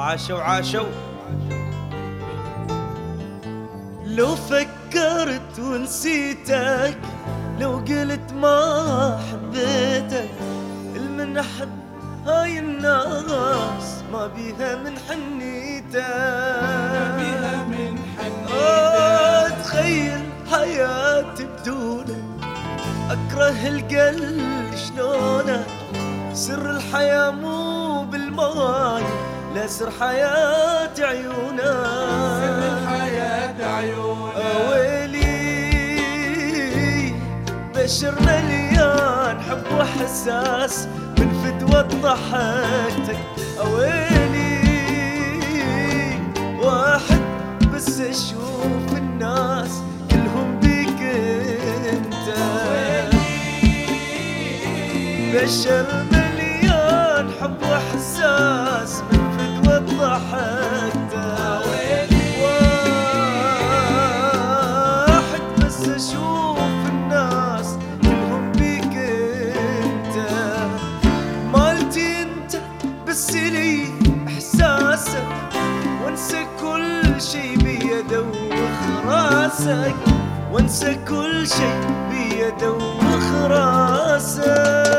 عاشوا عاشوا. لو فكرت ونسيتك، لو قلت ما حبيتك، المنحب هاي الناس ما بيها من حنيتك، تخيل حياتي بدونك، اكره القلب شلونك، سر الحياة مو بالماي، لا سر حياة عيونك، سر الحياة عيونك. ويلي بشر مليان حب وحساس من فدوة ضحكتك، ويلي واحد بس اشوف الناس كلهم بيك انت، بشر مليان حب واحساس من فدوة ضحكتك، واحد بس اشوف الناس كلهم بيك انت، مالتي انت بس لي احساسك، وانسى كل شي بيدوخ راسك، وانسى كل شي بيدوخ راسك.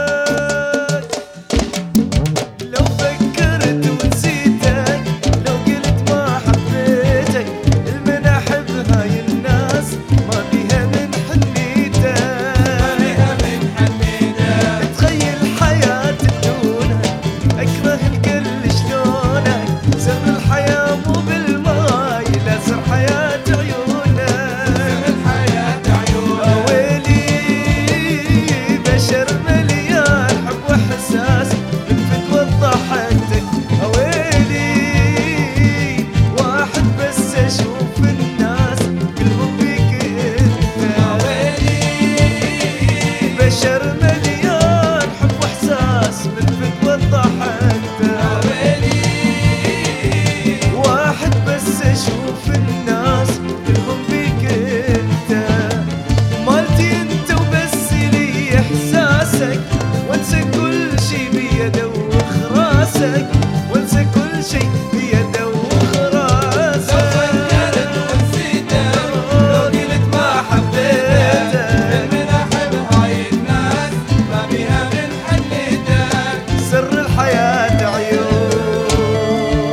وانسى كل شي بيدوخ راسك، وانسى كل شي بيدوخ راسك. لو فكرت ونسيتك، لو قلت ما حبيتك، المناحب هاي الناس ما بيها من حنيتك، سر الحياة عيون.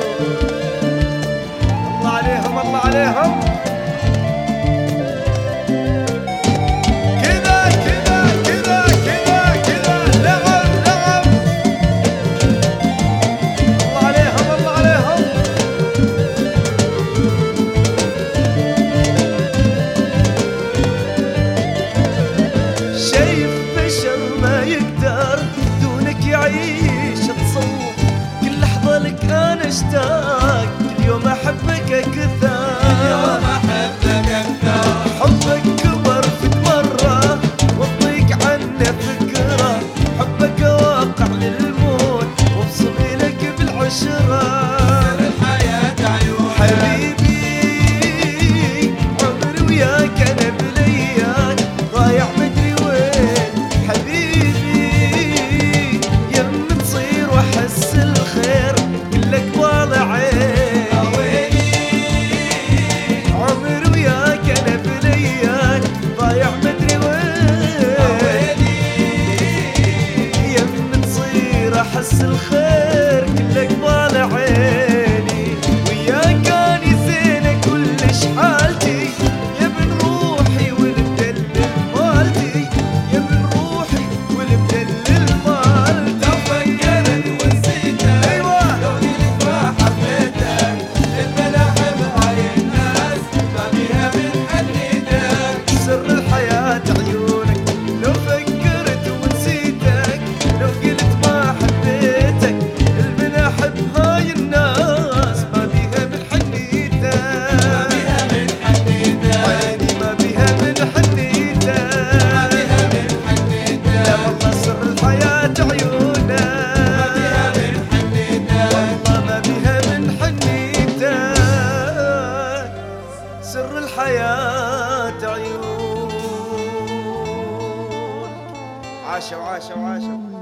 الله عليهم الله عليهم. عيش تصور كل لحظة لك أنا اشتاق، كل يوم أحبك أكثر، كل يوم أحبك أكثر، حبك كبر في مرة والضيق عنه فكرة، حبك واقع للموت وابصم لك بالعشرة، سر الحياة عيونك. حبيبي عمري وياك أنا بلياك ضايع مدري وين، حبيبي احس الخير كلك واضع عيني، عمري وياك انا بلياك ضايع مدري وين، يم تصير احس الخير كلك واضع عيني، وياك اني زينه كلش حالتي، يا ابن روحي والمدلل مالتي، يا ابن روحي والمدلل مالتي. سر الحياة عيون. عاشوا عاشوا عاشوا.